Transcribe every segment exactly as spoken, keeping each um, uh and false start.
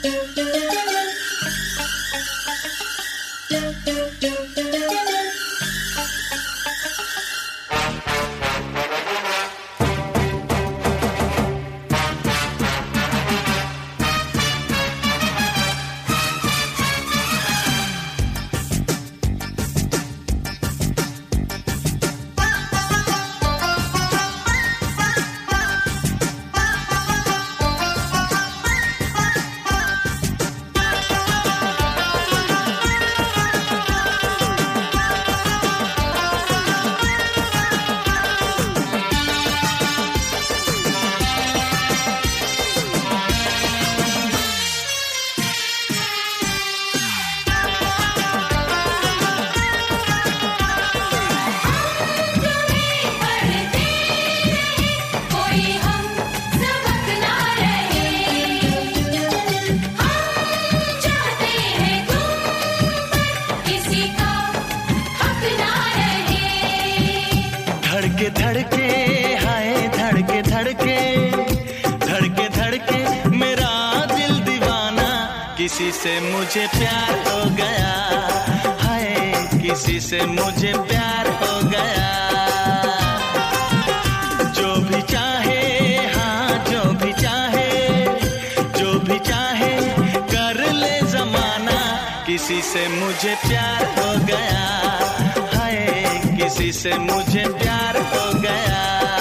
धड़के धड़के हाय धड़के धड़के धड़के धड़के मेरा दिल दीवाना, किसी से मुझे प्यार हो गया, हाय किसी से मुझे प्यार हो गया। जो भी चाहे हाँ जो भी चाहे जो भी चाहे कर ले जमाना, किसी से मुझे प्यार हो गया, हाय किसी से मुझे प्यार हो गया।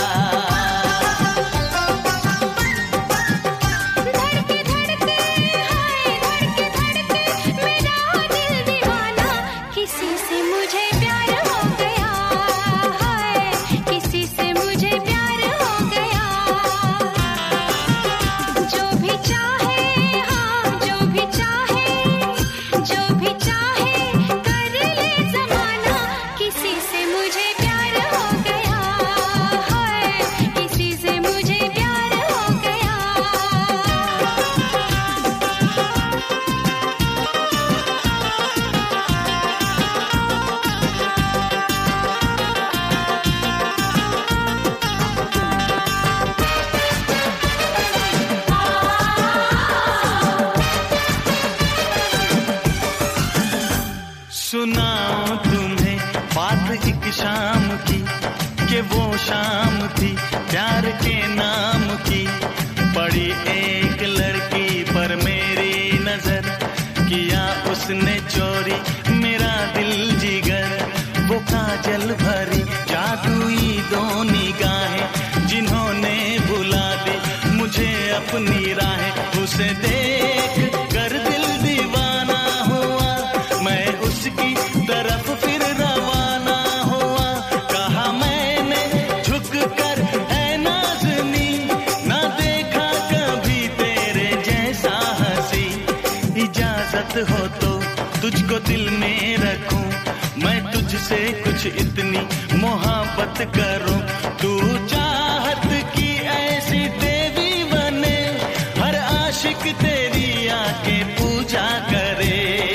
सुनाओ तुम्हें बात एक शाम की, कि वो शाम थी प्यार के नाम की। पड़ी एक लड़की पर मेरी नजर, किया उसने चोरी मेरा दिल जिगर। वो काजल भरी जादुई दो निगाहें, जिन्होंने बुला दी मुझे अपनी राहें। उसे देख कर दिल दीवाना हुआ, मैं उसकी तरफ फिर रवाना हुआ। कहा मैंने झुक कर है नाज़नी, ना देखा कभी तेरे जैसा हंसी। इजाजत हो तो तुझको दिल में रखूं, मैं तुझसे कुछ इतनी मोहब्बत करूं। तू चाहत की ऐसी देवी बने, हर आशिक तेरी आके पूजा करे।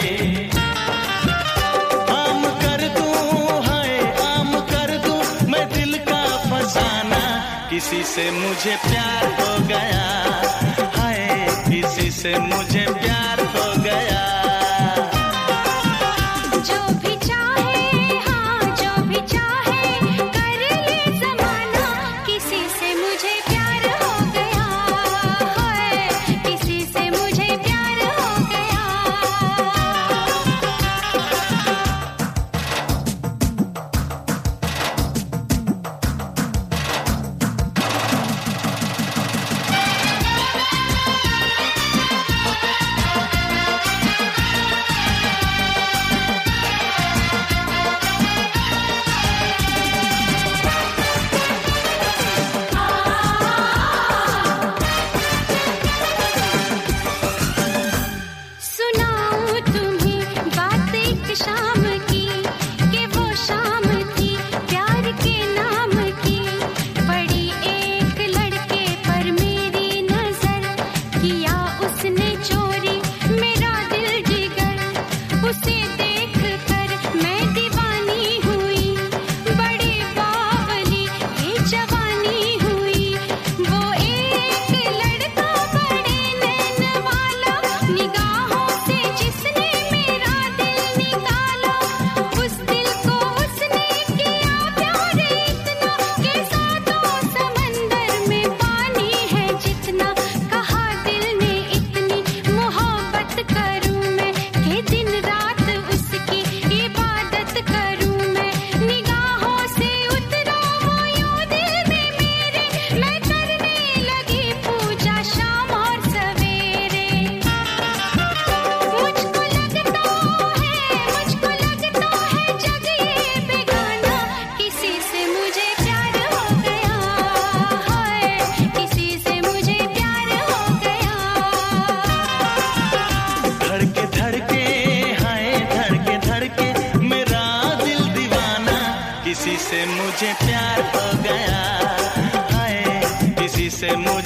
आम कर दूं हाय आम कर दूं मैं दिल का फसाना, किसी से मुझे प्यार हो गया, हाय किसी से मुझे प्यार हो गया। वो एक लड़का बड़े नैन वाला से मुझे प्यार हो गया, हाय किसी से मुझे